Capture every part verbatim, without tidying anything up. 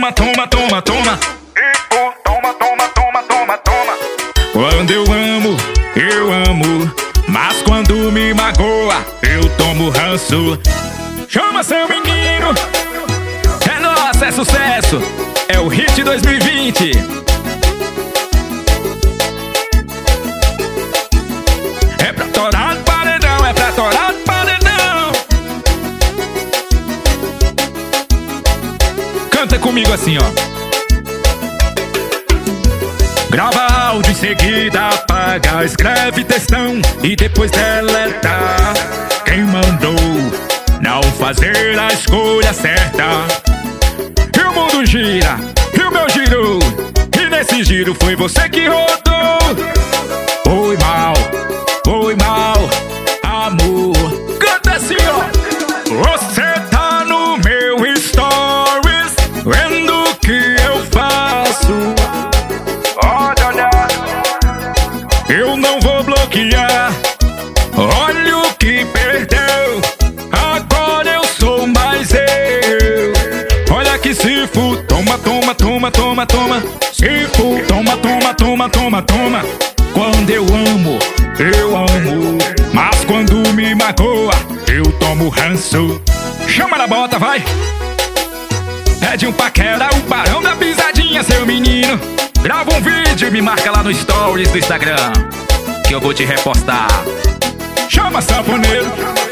toma, toma, toma, toma. Tipo, toma, toma, toma, toma, toma. Quando eu amo, eu amo, mas quando me magoa, eu tomo ranço. Chama seu menino, é nossa, é sucesso, é o Hit dois mil e vinte. É pra torar no paredão, é pra torar no paredão. Canta comigo assim, ó. Grava áudio, em seguida apaga, escreve textão e depois deleta. Quem mandou não fazer a escolha certa? E o mundo gira, e o meu girou, e nesse giro foi você que rodou. Foi mal, foi mal, amor. Canta assim, ó. Você tá no meu stories, vendo o que eu faço. Eu não vou bloquear, olha o que perdeu. Agora eu sou mais eu. Olha que se fu, toma, toma, toma, toma, toma. Se fu, toma, toma, toma, toma, toma. Quando eu amo, eu amo, mas quando me magoa, eu tomo ranço. Chama na bota, vai. Pede um paquera, o barão da pisadinha, seu menino. Grava um vídeo e me marca lá no stories do Instagram, que eu vou te repostar. Chama sanfoneiro.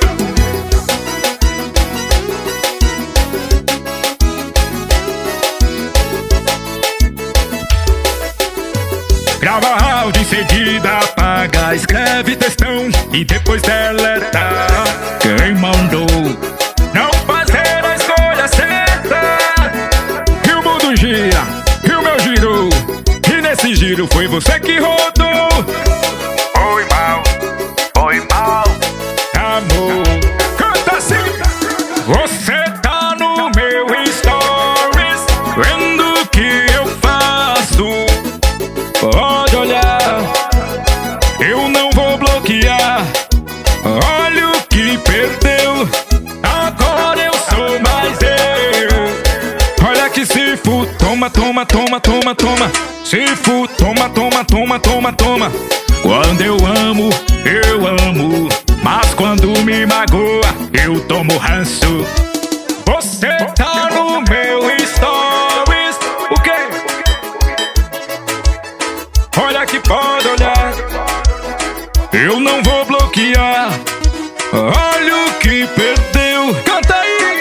Grava áudio, em seguida apaga, escreve textão e depois deleta. Quem mandou não fazer a escolha certa? E o mundo gira, e o meu girou, e nesse giro foi você que rodou. Foi mal, foi mal, amor. Canta assim. Você tá no meu stories, vendo o que eu faço. Pode olhar, eu não vou bloquear. Olha o que perdeu, agora eu sou mais eu. Olha que se fu, toma, toma, toma, toma, toma. Se fu, toma, toma, toma, toma, toma. Quando eu amo, eu amo, mas quando me magoa, eu tomo ranço. Você tá no meu stories, o quê? Olha que pode olhar, eu não vou bloquear. Olha o que perdeu, canta aí.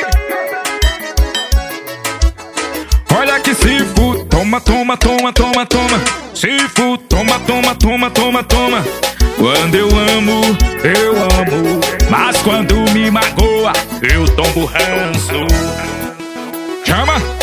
Olha que se fu, toma, toma, toma, toma, toma. Se fu, toma, toma, toma, toma, toma. Quando eu amo, eu amo, mas quando me magoa, eu tomo ranço. Chama!